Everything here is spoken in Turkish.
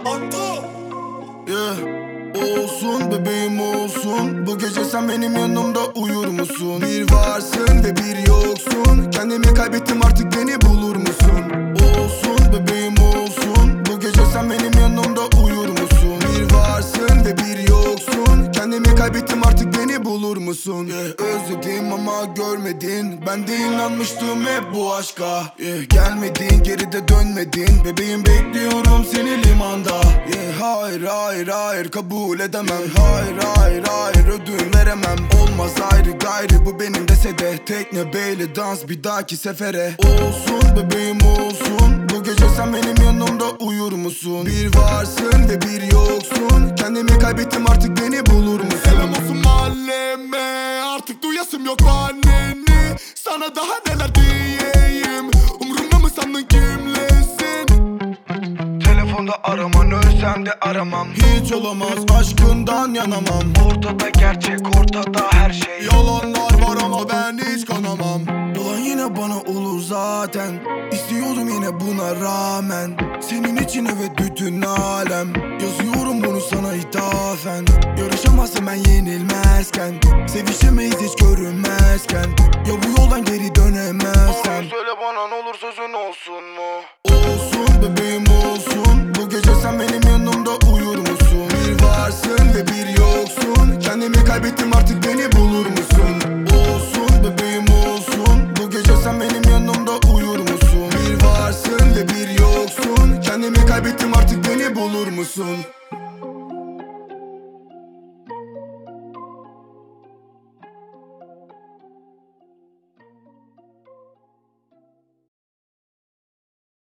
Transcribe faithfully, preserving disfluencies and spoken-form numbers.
Yeah. Olsun bebeğim olsun, bu gece sen benim yanımda uyur musun? Bir varsın ve bir yoksun, kendimi kaybettim artık beni bulur musun? Olsun bebeğim olsun, bu gece sen benim yanımda uyur musun? Bir varsın ve bir yoksun, kendimi kaybettim artık beni bulur musun? Yeah. Özledim ama görmedin, ben de inanmıştım hep bu aşka. Yeah. Gelmedin, geride dönmedin, bebeğim bekliyorum seni limanda. Yeah. Hayır hayır hayır kabul edemem, hayır hayır hayır ödün veremem. Olmaz ayrı gayrı bu benim dese de, tekne beyle dans bir dahaki sefere. Olsun bebeğim olsun, bu gece sen benim yanımda uyur musun? Bir varsın ve bir yoksun, kendimi kaybettim artık beni bulur musun? Selam olsun mahalleme, artık duyasım yok anneni. Sana daha neler diyeyim, umrumda mı sandın kimlesin? Telefonda araman, ölsem de aramam. Hiç olamaz, aşkından yanamam. Ortada gerçek, ortada her şey. Yalanlar var ama ben hiç kanamam. Olan yine bana olur zaten, İstiyordum yine buna rağmen. Senin için evet bütün alem, yazıyorum bunu sana ithafen. Yarışamazsın ben yenilmezken, sevişemeyiz hiç görünmezken.